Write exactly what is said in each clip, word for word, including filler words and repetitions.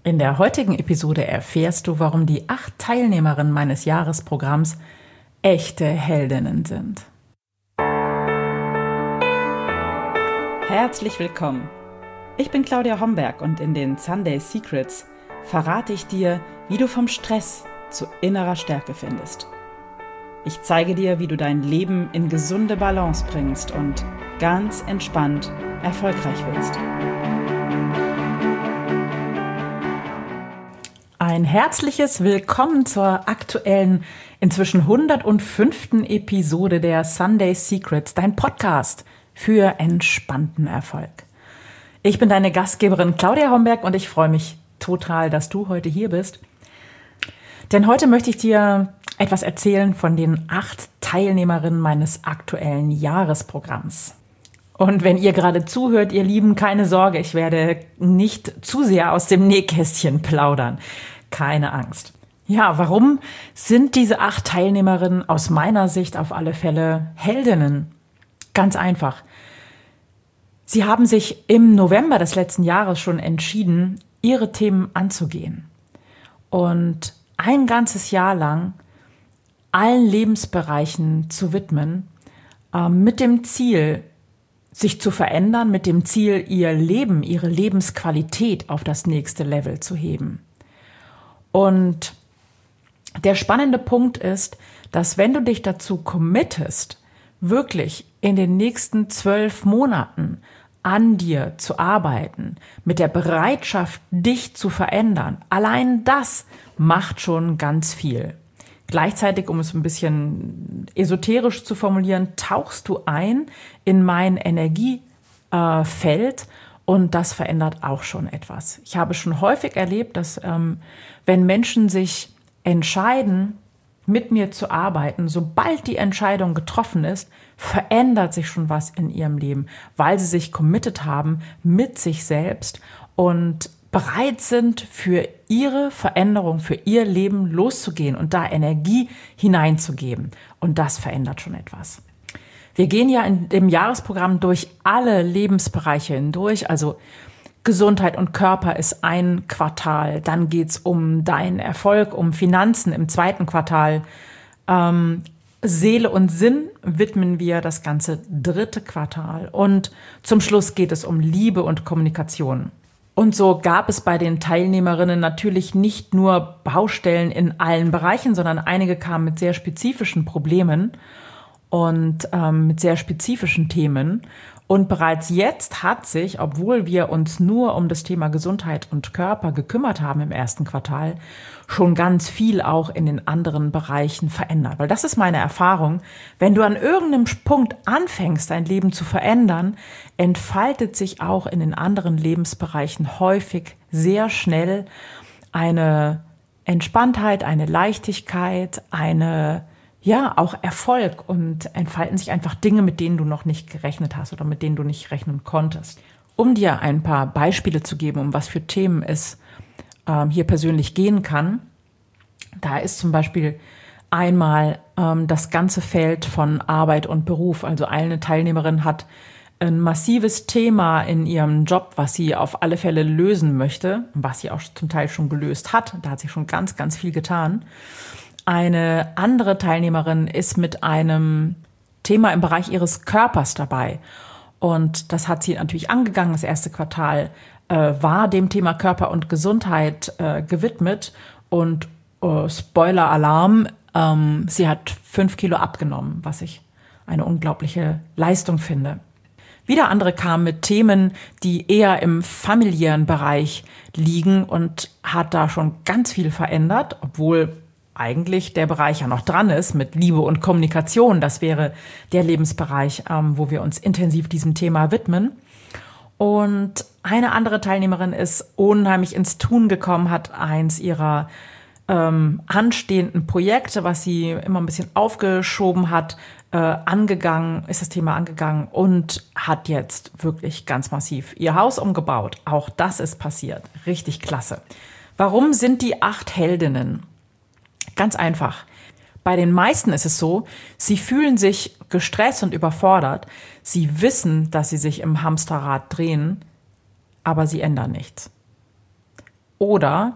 In der heutigen Episode erfährst du, warum die acht Teilnehmerinnen meines Jahresprogramms echte Heldinnen sind. Herzlich willkommen. Ich bin Claudia Homberg und in den Sunday Secrets verrate ich dir, wie du vom Stress zu innerer Stärke findest. Ich zeige dir, wie du dein Leben in gesunde Balance bringst und ganz entspannt erfolgreich wirst. Ein herzliches Willkommen zur aktuellen, inzwischen hundertfünften Episode der Sunday Secrets, dein Podcast für entspannten Erfolg. Ich bin deine Gastgeberin Claudia Homberg und ich freue mich total, dass du heute hier bist. Denn heute möchte ich dir etwas erzählen von den acht Teilnehmerinnen meines aktuellen Jahresprogramms. Und wenn ihr gerade zuhört, ihr Lieben, keine Sorge, ich werde nicht zu sehr aus dem Nähkästchen plaudern. Keine Angst. Ja, warum sind diese acht Teilnehmerinnen aus meiner Sicht auf alle Fälle Heldinnen? Ganz einfach. Sie haben sich im November des letzten Jahres schon entschieden, ihre Themen anzugehen. Und ein ganzes Jahr lang allen Lebensbereichen zu widmen, äh, mit dem Ziel, sich zu verändern, mit dem Ziel, ihr Leben, ihre Lebensqualität auf das nächste Level zu heben. Und der spannende Punkt ist, dass wenn du dich dazu committest, wirklich in den nächsten zwölf Monaten an dir zu arbeiten, mit der Bereitschaft, dich zu verändern, allein das macht schon ganz viel. Gleichzeitig, um es ein bisschen esoterisch zu formulieren, tauchst du ein in mein Energiefeld und das verändert auch schon etwas. Ich habe schon häufig erlebt, dass ähm, wenn Menschen sich entscheiden, mit mir zu arbeiten, sobald die Entscheidung getroffen ist, verändert sich schon was in ihrem Leben, weil sie sich committed haben mit sich selbst und bereit sind, für ihre Veränderung, für ihr Leben loszugehen und da Energie hineinzugeben. Und das verändert schon etwas. Wir gehen ja in dem Jahresprogramm durch alle Lebensbereiche hindurch, also Gesundheit und Körper ist ein Quartal, dann geht's um deinen Erfolg, um Finanzen im zweiten Quartal. Ähm, Seele und Sinn widmen wir das ganze dritte Quartal und zum Schluss geht es um Liebe und Kommunikation. Und so gab es bei den Teilnehmerinnen natürlich nicht nur Baustellen in allen Bereichen, sondern einige kamen mit sehr spezifischen Problemen und ähm, mit sehr spezifischen Themen. Und bereits jetzt hat sich, obwohl wir uns nur um das Thema Gesundheit und Körper gekümmert haben im ersten Quartal, schon ganz viel auch in den anderen Bereichen verändert. Weil das ist meine Erfahrung. Wenn du an irgendeinem Punkt anfängst, dein Leben zu verändern, entfaltet sich auch in den anderen Lebensbereichen häufig sehr schnell eine Entspanntheit, eine Leichtigkeit, eine ja, auch Erfolg und entfalten sich einfach Dinge, mit denen du noch nicht gerechnet hast oder mit denen du nicht rechnen konntest. Um dir ein paar Beispiele zu geben, um was für Themen es ähm, hier persönlich gehen kann, da ist zum Beispiel einmal ähm, das ganze Feld von Arbeit und Beruf. Also eine Teilnehmerin hat ein massives Thema in ihrem Job, was sie auf alle Fälle lösen möchte, was sie auch zum Teil schon gelöst hat. Da hat sie schon ganz, ganz viel getan. Eine andere Teilnehmerin ist mit einem Thema im Bereich ihres Körpers dabei. Und das hat sie natürlich angegangen. Das erste Quartal äh, war dem Thema Körper und Gesundheit äh, gewidmet. Und äh, Spoiler-Alarm, ähm, sie hat fünf Kilo abgenommen, was ich eine unglaubliche Leistung finde. Wieder andere kamen mit Themen, die eher im familiären Bereich liegen und hat da schon ganz viel verändert, obwohl eigentlich der Bereich ja noch dran ist mit Liebe und Kommunikation. Das wäre der Lebensbereich, ähm, wo wir uns intensiv diesem Thema widmen. Und eine andere Teilnehmerin ist unheimlich ins Tun gekommen, hat eins ihrer ähm, anstehenden Projekte, was sie immer ein bisschen aufgeschoben hat, äh, angegangen, ist das Thema angegangen und hat jetzt wirklich ganz massiv ihr Haus umgebaut. Auch das ist passiert. Richtig klasse. Warum sind die acht Heldinnen? Ganz einfach. Bei den meisten ist es so, sie fühlen sich gestresst und überfordert. Sie wissen, dass sie sich im Hamsterrad drehen, aber sie ändern nichts. Oder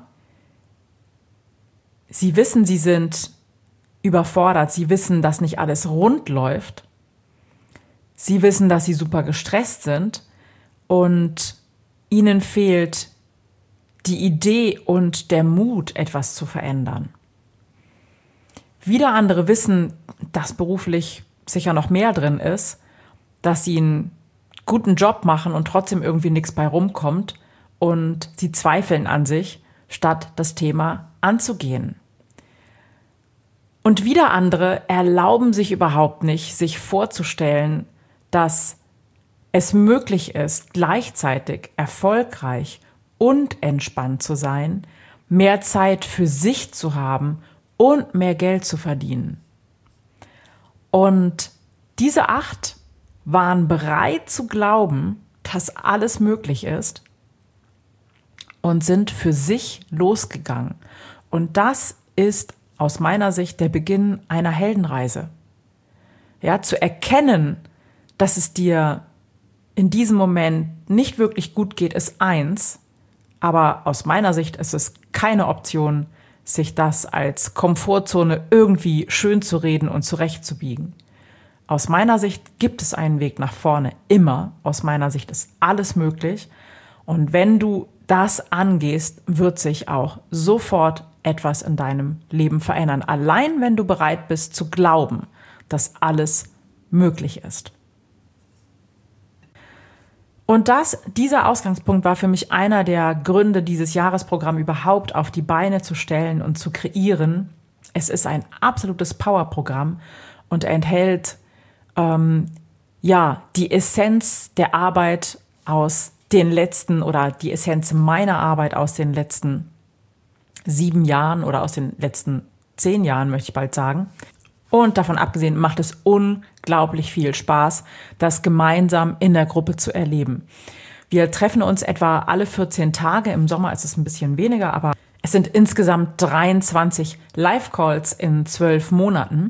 sie wissen, sie sind überfordert, sie wissen, dass nicht alles rund läuft, sie wissen, dass sie super gestresst sind und ihnen fehlt die Idee und der Mut, etwas zu verändern. Wieder andere wissen, dass beruflich sicher noch mehr drin ist, dass sie einen guten Job machen und trotzdem irgendwie nichts bei rumkommt und sie zweifeln an sich, statt das Thema anzugehen. Und wieder andere erlauben sich überhaupt nicht, sich vorzustellen, dass es möglich ist, gleichzeitig erfolgreich und entspannt zu sein, mehr Zeit für sich zu haben und mehr Geld zu verdienen. Und diese acht waren bereit zu glauben, dass alles möglich ist und sind für sich losgegangen. Und das ist aus meiner Sicht der Beginn einer Heldenreise. Ja, zu erkennen, dass es dir in diesem Moment nicht wirklich gut geht, ist eins. Aber aus meiner Sicht ist es keine Option, sich das als Komfortzone irgendwie schön zu reden und zurechtzubiegen. Aus meiner Sicht gibt es einen Weg nach vorne, immer. Aus meiner Sicht ist alles möglich. Und wenn du das angehst, wird sich auch sofort etwas in deinem Leben verändern. Allein wenn du bereit bist zu glauben, dass alles möglich ist. Und das, dieser Ausgangspunkt war für mich einer der Gründe, dieses Jahresprogramm überhaupt auf die Beine zu stellen und zu kreieren. Es ist ein absolutes Powerprogramm und enthält ähm, ja die Essenz der Arbeit aus den letzten oder die Essenz meiner Arbeit aus den letzten sieben Jahren oder aus den letzten zehn Jahren, möchte ich bald sagen. Und davon abgesehen macht es unglaublich viel Spaß, das gemeinsam in der Gruppe zu erleben. Wir treffen uns etwa alle vierzehn Tage. Im Sommer ist es ein bisschen weniger, aber es sind insgesamt dreiundzwanzig Live-Calls in zwölf Monaten.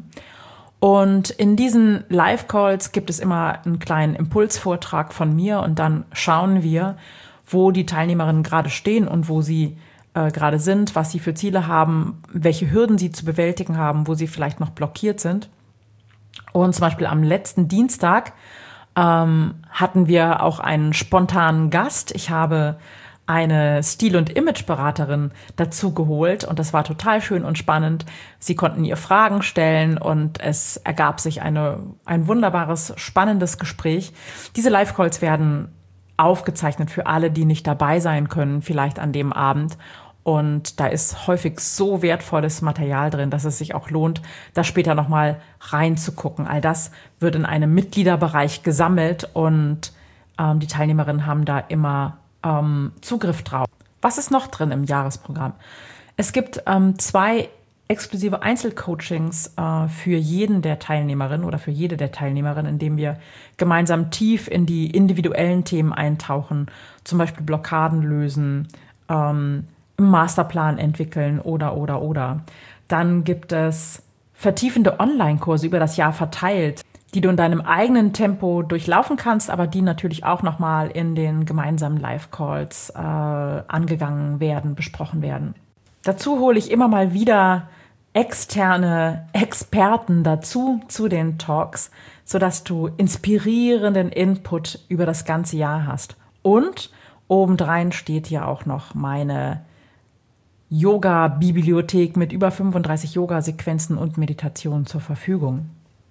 Und in diesen Live-Calls gibt es immer einen kleinen Impulsvortrag von mir und dann schauen wir, wo die Teilnehmerinnen gerade stehen und wo sie äh, gerade sind, was sie für Ziele haben, welche Hürden sie zu bewältigen haben, wo sie vielleicht noch blockiert sind. Und zum Beispiel am letzten Dienstag ähm, hatten wir auch einen spontanen Gast. Ich habe eine Stil- und Imageberaterin dazu geholt und das war total schön und spannend. Sie konnten ihr Fragen stellen und es ergab sich eine, ein wunderbares, spannendes Gespräch. Diese Live-Calls werden aufgezeichnet für alle, die nicht dabei sein können, vielleicht an dem Abend. Und da ist häufig so wertvolles Material drin, dass es sich auch lohnt, da später nochmal reinzugucken. All das wird in einem Mitgliederbereich gesammelt und ähm, die Teilnehmerinnen haben da immer ähm, Zugriff drauf. Was ist noch drin im Jahresprogramm? Es gibt ähm, zwei exklusive Einzelcoachings äh, für jeden der Teilnehmerinnen oder für jede der Teilnehmerinnen, in dem wir gemeinsam tief in die individuellen Themen eintauchen, zum Beispiel Blockaden lösen, ähm, einen Masterplan entwickeln oder, oder, oder. Dann gibt es vertiefende Online-Kurse über das Jahr verteilt, die du in deinem eigenen Tempo durchlaufen kannst, aber die natürlich auch nochmal in den gemeinsamen Live-Calls äh, angegangen werden, besprochen werden. Dazu hole ich immer mal wieder externe Experten dazu, zu den Talks, sodass du inspirierenden Input über das ganze Jahr hast. Und obendrein steht hier auch noch meine Yoga-Bibliothek mit über fünfunddreißig Yoga-Sequenzen und Meditationen zur Verfügung.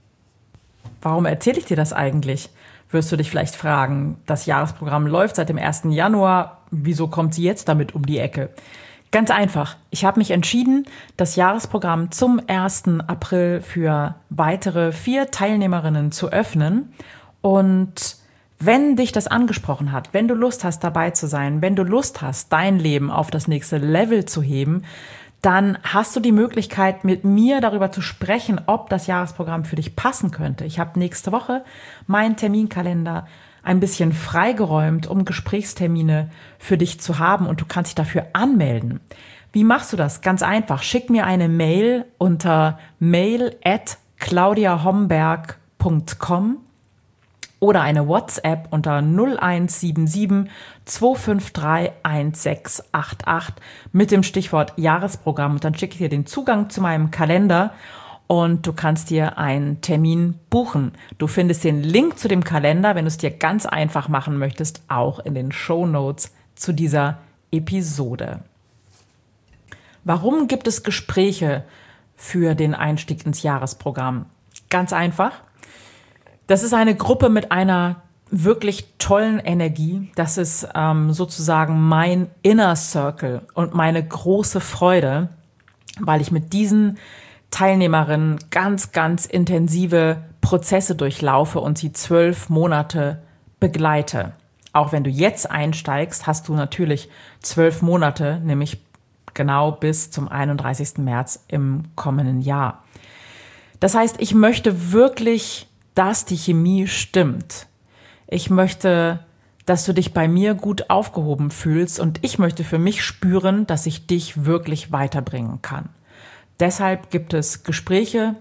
Warum erzähle ich dir das eigentlich? Wirst du dich vielleicht fragen. Das Jahresprogramm läuft seit dem ersten Januar. Wieso kommt sie jetzt damit um die Ecke? Ganz einfach. Ich habe mich entschieden, das Jahresprogramm zum ersten April für weitere vier Teilnehmerinnen zu öffnen. Und wenn dich das angesprochen hat, wenn du Lust hast, dabei zu sein, wenn du Lust hast, dein Leben auf das nächste Level zu heben, dann hast du die Möglichkeit, mit mir darüber zu sprechen, ob das Jahresprogramm für dich passen könnte. Ich habe nächste Woche meinen Terminkalender ein bisschen freigeräumt, um Gesprächstermine für dich zu haben und du kannst dich dafür anmelden. Wie machst du das? Ganz einfach. Schick mir eine Mail unter mail at claudia homberg punkt com oder eine WhatsApp unter null eins sieben sieben zwei fünf drei eins sechs acht acht mit dem Stichwort Jahresprogramm und dann schicke ich dir den Zugang zu meinem Kalender und du kannst dir einen Termin buchen. Du findest den Link zu dem Kalender, wenn du es dir ganz einfach machen möchtest, auch in den Shownotes zu dieser Episode. Warum gibt es Gespräche für den Einstieg ins Jahresprogramm? Ganz einfach. Das ist eine Gruppe mit einer wirklich tollen Energie. Das ist ähm, sozusagen mein Inner Circle und meine große Freude, weil ich mit diesen Teilnehmerinnen ganz, ganz intensive Prozesse durchlaufe und sie zwölf Monate begleite. Auch wenn du jetzt einsteigst, hast du natürlich zwölf Monate, nämlich genau bis zum einunddreißigsten März im kommenden Jahr. Das heißt, ich möchte wirklich, dass die Chemie stimmt. Ich möchte, dass du dich bei mir gut aufgehoben fühlst und ich möchte für mich spüren, dass ich dich wirklich weiterbringen kann. Deshalb gibt es Gespräche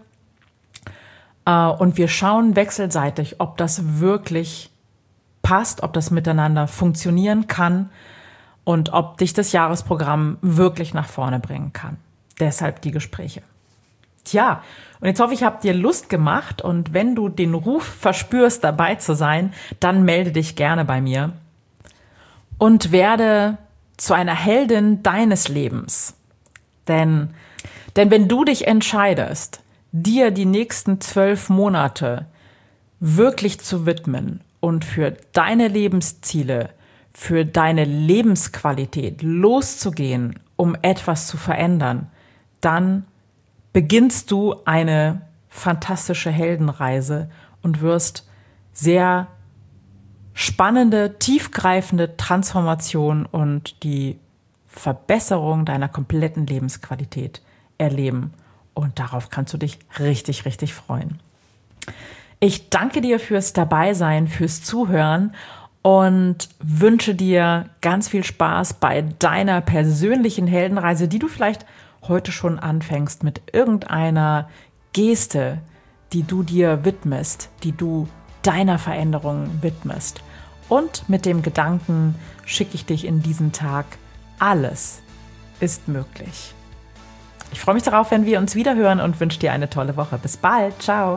äh, und wir schauen wechselseitig, ob das wirklich passt, ob das miteinander funktionieren kann und ob dich das Jahresprogramm wirklich nach vorne bringen kann. Deshalb die Gespräche. Tja, und jetzt hoffe ich, ich habe dir Lust gemacht und wenn du den Ruf verspürst, dabei zu sein, dann melde dich gerne bei mir und werde zu einer Heldin deines Lebens. Denn, denn wenn du dich entscheidest, dir die nächsten zwölf Monate wirklich zu widmen und für deine Lebensziele, für deine Lebensqualität loszugehen, um etwas zu verändern, dann beginnst du eine fantastische Heldenreise und wirst sehr spannende, tiefgreifende Transformation und die Verbesserung deiner kompletten Lebensqualität erleben. Und darauf kannst du dich richtig, richtig freuen. Ich danke dir fürs Dabeisein, fürs Zuhören und wünsche dir ganz viel Spaß bei deiner persönlichen Heldenreise, die du vielleicht heute schon anfängst mit irgendeiner Geste, die du dir widmest, die du deiner Veränderung widmest. Und mit dem Gedanken schicke ich dich in diesen Tag. Alles ist möglich. Ich freue mich darauf, wenn wir uns wieder hören und wünsche dir eine tolle Woche. Bis bald. Ciao.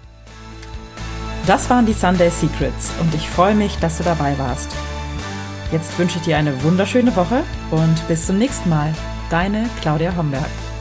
Das waren die Sunday Secrets und ich freue mich, dass du dabei warst. Jetzt wünsche ich dir eine wunderschöne Woche und bis zum nächsten Mal. Deine Claudia Homberg.